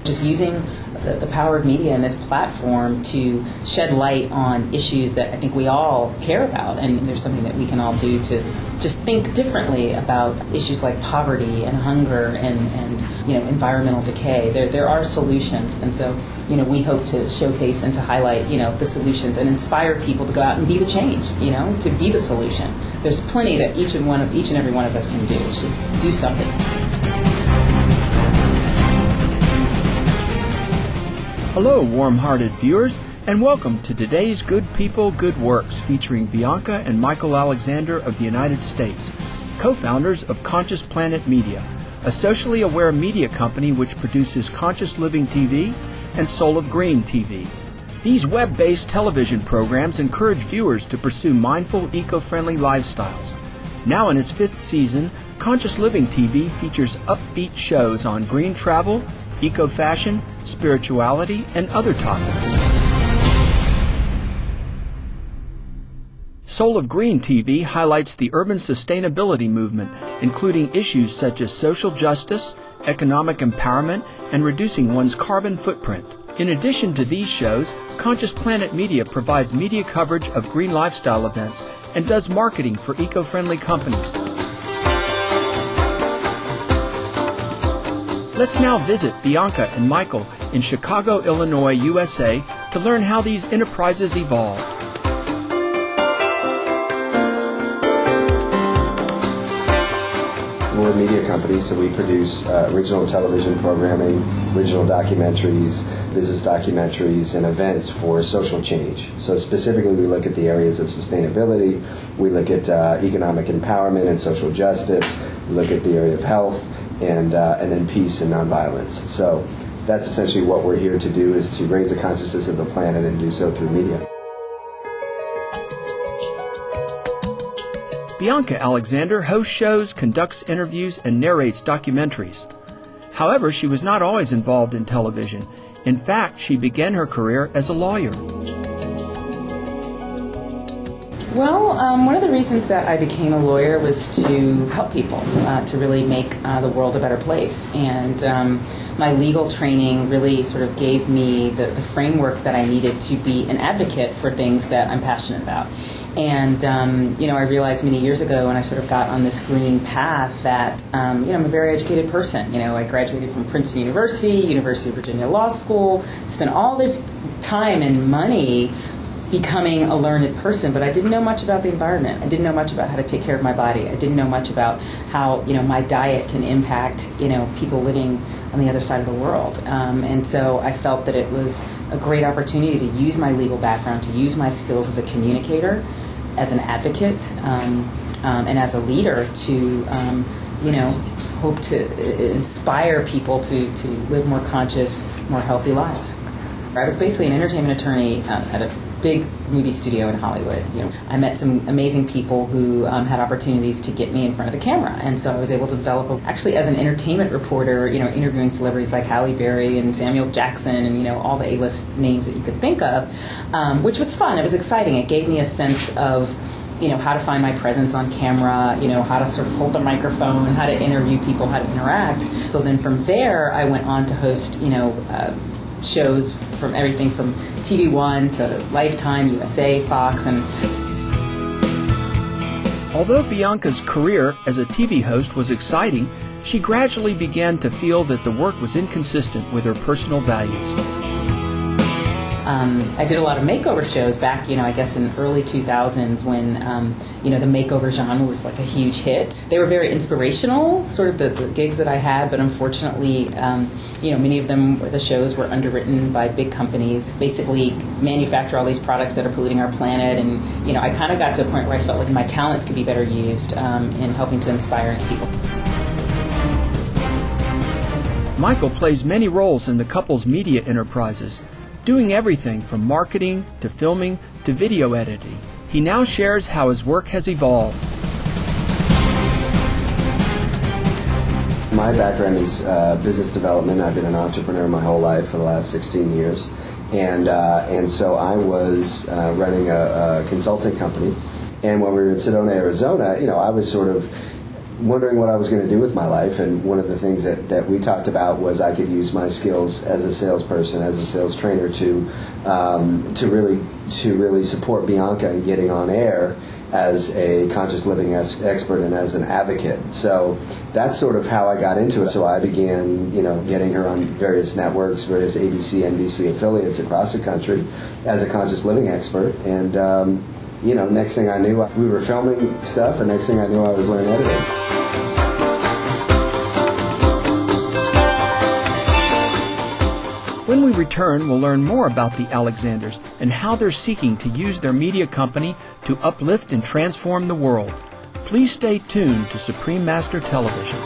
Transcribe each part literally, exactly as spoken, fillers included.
just using the, the power of media and this platform to shed light on issues that I think we all care about, and there's something that we can all do to just think differently about issues like poverty and hunger and, and you know, environmental decay. There there are solutions, and so you know we hope to showcase and to highlight you know the solutions and inspire people to go out and be the change, you know, to be the solution. There's plenty that each and one of each and every one of us can do. It's just do something. Hello, warm-hearted viewers, and welcome to today's Good People, Good Works, featuring Bianca and Michael Alexander of the United States, co-founders of Conscious Planet Media, a socially aware media company which produces Conscious Living T V and Soul of Green T V. These web-based television programs encourage viewers to pursue mindful, eco-friendly lifestyles. Now in its fifth season, Conscious Living T V features upbeat shows on green travel, eco-fashion, spirituality, and other topics. Soul of Green T V highlights the urban sustainability movement, including issues such as social justice, economic empowerment, and reducing one's carbon footprint. In addition to these shows, Conscious Planet Media provides media coverage of green lifestyle events and does marketing for eco-friendly companies. Let's now visit Bianca and Michael in Chicago, Illinois, U S A, to learn how these enterprises evolved. We're a media company, so we produce uh, original television programming, original documentaries, business documentaries, and events for social change. So specifically, we look at the areas of sustainability, we look at uh, economic empowerment and social justice, we look at the area of health, and uh, and then peace and nonviolence. So that's essentially what we're here to do, is to raise the consciousness of the planet and do so through media. Bianca Alexander hosts shows, conducts interviews, and narrates documentaries. However, she was not always involved in television. In fact, she began her career as a lawyer. Well, um, one of the reasons that I became a lawyer was to help people, uh, to really make uh, the world a better place. And um, my legal training really sort of gave me the, the framework that I needed to be an advocate for things that I'm passionate about. And, um, you know, I realized many years ago when I sort of got on this green path that, um, you know, I'm a very educated person. You know, I graduated from Princeton University, University of Virginia Law School, spent all this time and money becoming a learned person, but I didn't know much about the environment. I didn't know much about how to take care of my body. I didn't know much about how, you know, my diet can impact, you know, people living on the other side of the world. Um, and so I felt that it was a great opportunity to use my legal background, to use my skills as a communicator, as an advocate, um, um, and as a leader to, um, you know, hope to inspire people to, to live more conscious, more healthy lives. I was basically an entertainment attorney um, at a big movie studio in Hollywood. You know, I met some amazing people who um, had opportunities to get me in front of the camera, and so I was able to develop, a, actually as an entertainment reporter, you know, interviewing celebrities like Halle Berry and Samuel Jackson and, you know, all the A-list names that you could think of, um, which was fun. It was exciting. It gave me a sense of, you know, how to find my presence on camera, you know, how to sort of hold the microphone, how to interview people, how to interact. So then from there, I went on to host, you know, uh, shows from everything from T V One to Lifetime, U S A, Fox, and... Although Bianca's career as a T V host was exciting, she gradually began to feel that the work was inconsistent with her personal values. Um, I did a lot of makeover shows back, you know, I guess in early two thousands when, um, you know, the makeover genre was like a huge hit. They were very inspirational, sort of the, the gigs that I had, but unfortunately, um, you know, many of them, the shows were underwritten by big companies, basically manufacture all these products that are polluting our planet. And, you know, I kind of got to a point where I felt like my talents could be better used um, in helping to inspire people. Michael plays many roles in the couple's media enterprises, doing everything from marketing to filming to video editing. He now shares how his work has evolved. My background is uh, business development. I've been an entrepreneur my whole life for the last sixteen years. And uh, and so I was uh, running a, a consulting company. And when we were in Sedona, Arizona, you know, I was sort of wondering what I was going to do with my life, and one of the things that, that we talked about was I could use my skills as a salesperson, as a sales trainer, to um, to really to really support Bianca in getting on air as a conscious living es- expert and as an advocate. So that's sort of how I got into it. So I began, you know, getting her on various networks, various A B C, N B C affiliates across the country as a conscious living expert. And, um, you know, next thing I knew, we were filming stuff, and next thing I knew, I was learning editing. When we return, we'll learn more about the Alexanders and how they're seeking to use their media company to uplift and transform the world. Please stay tuned to Supreme Master Television.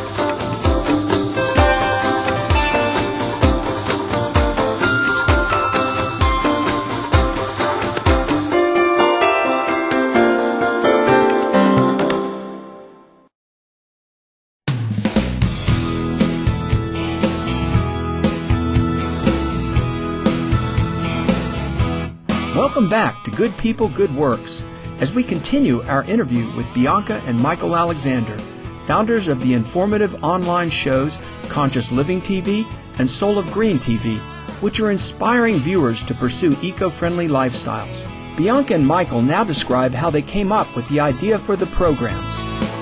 Welcome back to Good People, Good Works, as we continue our interview with Bianca and Michael Alexander, founders of the informative online shows Conscious Living T V and Soul of Green T V, which are inspiring viewers to pursue eco-friendly lifestyles. Bianca and Michael now describe how they came up with the idea for the programs.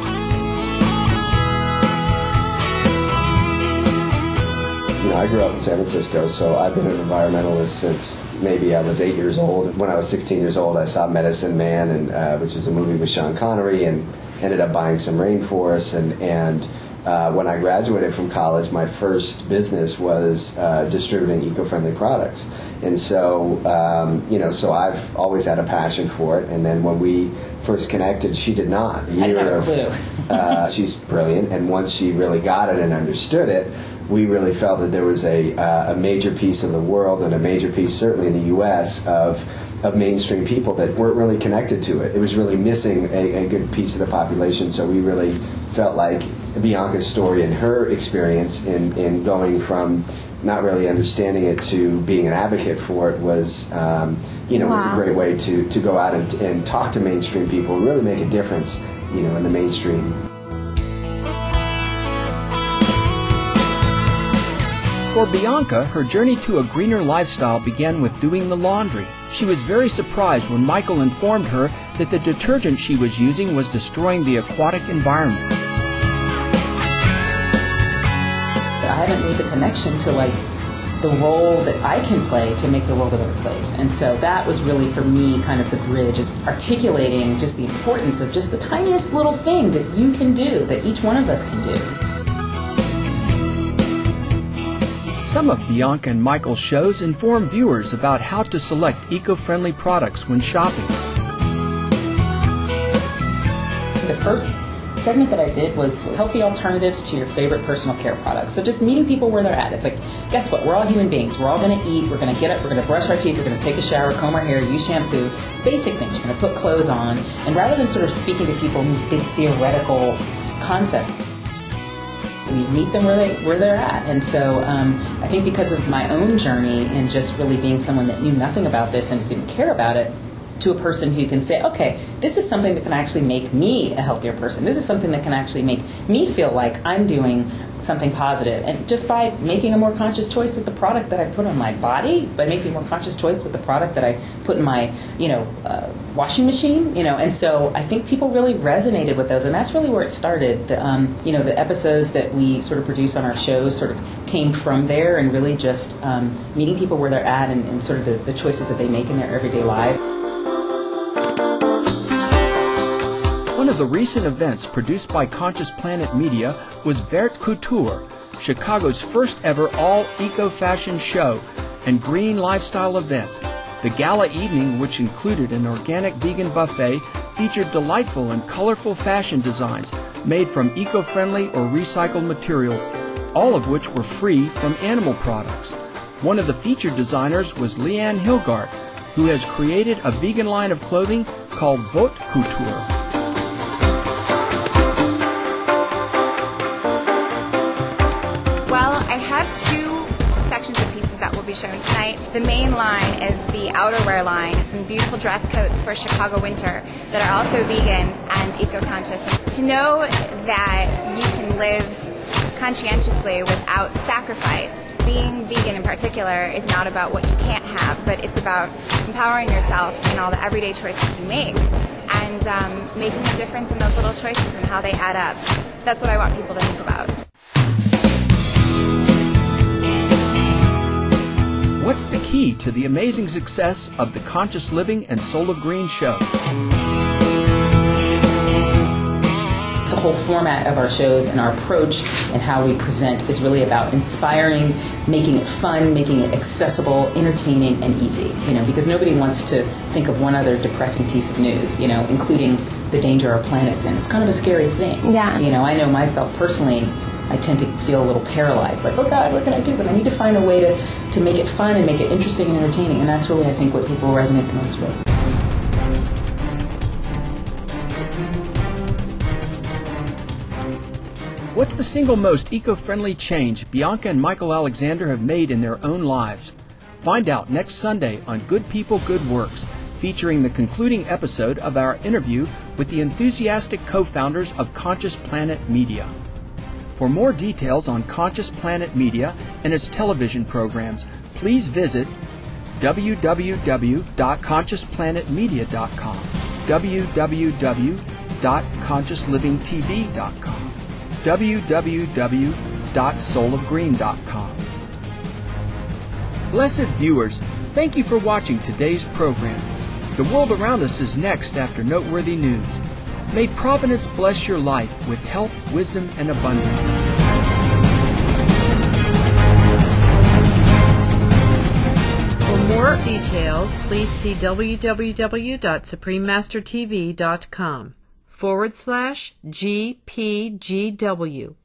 You know, I grew up in San Francisco, so I've been an environmentalist since maybe I was eight years old. When I was sixteen years old, I saw Medicine Man, and uh, which is a movie with Sean Connery, and ended up buying some rainforests. And, and uh, when I graduated from college, my first business was uh, distributing eco-friendly products. And so, um, you know, so I've always had a passion for it. And then when we first connected, she did not. A I didn't have a of, clue. uh, she's brilliant, and once she really got it and understood it, we really felt that there was a uh, a major piece of the world, and a major piece certainly in the U S of of mainstream people that weren't really connected to it. It was really missing a, a good piece of the population. So we really felt like Bianca's story and her experience in, in going from not really understanding it to being an advocate for it was, um, you know, wow. was a great way to, to go out and, and talk to mainstream people and really make a difference, you know, in the mainstream. For Bianca, her journey to a greener lifestyle began with doing the laundry. She was very surprised when Michael informed her that the detergent she was using was destroying the aquatic environment. I haven't made the connection to, like, the role that I can play to make the world a better place. And so that was really, for me, kind of the bridge, is articulating just the importance of just the tiniest little thing that you can do, that each one of us can do. Some of Bianca and Michael's shows inform viewers about how to select eco-friendly products when shopping. The first segment that I did was healthy alternatives to your favorite personal care products. So just meeting people where they're at. It's like, guess what? We're all human beings. We're all going to eat. We're going to get up. We're going to brush our teeth. We're going to take a shower, comb our hair, use shampoo. Basic things. You're going to put clothes on. And rather than sort of speaking to people in these big theoretical concepts, we meet them where, they, where they're at. And so um, I think because of my own journey and just really being someone that knew nothing about this and didn't care about it, to a person who can say, okay, this is something that can actually make me a healthier person. This is something that can actually make me feel like I'm doing something positive. And just by making a more conscious choice with the product that I put on my body, by making a more conscious choice with the product that I put in my, you know, uh, washing machine, you know, and so I think people really resonated with those, and that's really where it started. The, um, you know, the episodes that we sort of produce on our shows sort of came from there, and really just um, meeting people where they're at and, and sort of the, the choices that they make in their everyday lives. One of the recent events produced by Conscious Planet Media was Vert Couture, Chicago's first ever all eco-fashion show and green lifestyle event. The gala evening, which included an organic vegan buffet, featured delightful and colorful fashion designs made from eco-friendly or recycled materials, all of which were free from animal products. One of the featured designers was Leanne Hilgard, who has created a vegan line of clothing called Vert Couture. Well, I have two sections of pieces that will be be shown tonight. The main line is the outerwear line, some beautiful dress coats for Chicago winter that are also vegan and eco-conscious. To know that you can live conscientiously without sacrifice. Being vegan in particular is not about what you can't have, but it's about empowering yourself in all the everyday choices you make and um, making a difference in those little choices and how they add up. That's what I want people to think about. What's the key to the amazing success of the Conscious Living and Soul of Green show? The whole format of our shows and our approach and how we present is really about inspiring, making it fun, making it accessible, entertaining, and easy. You know, because nobody wants to think of one other depressing piece of news, you know, including the danger our planet's in. It's kind of a scary thing. Yeah. You know, I know myself personally, I tend to feel a little paralyzed, like, oh God, what can I do? But I need to find a way to, to make it fun and make it interesting and entertaining, and that's really, I think, what people resonate the most with. What's the single most eco-friendly change Bianca and Michael Alexander have made in their own lives? Find out next Sunday on Good People, Good Works, featuring the concluding episode of our interview with the enthusiastic co-founders of Conscious Planet Media. For more details on Conscious Planet Media and its television programs, please visit w w w dot conscious planet media dot com, w w w dot conscious living t v dot com, w w w dot soul of green dot com. Blessed viewers, thank you for watching today's program. The world around us is next after noteworthy news. May Providence bless your life with health, wisdom, and abundance. For more details, please see w w w dot supreme master t v dot com forward slash G P G W.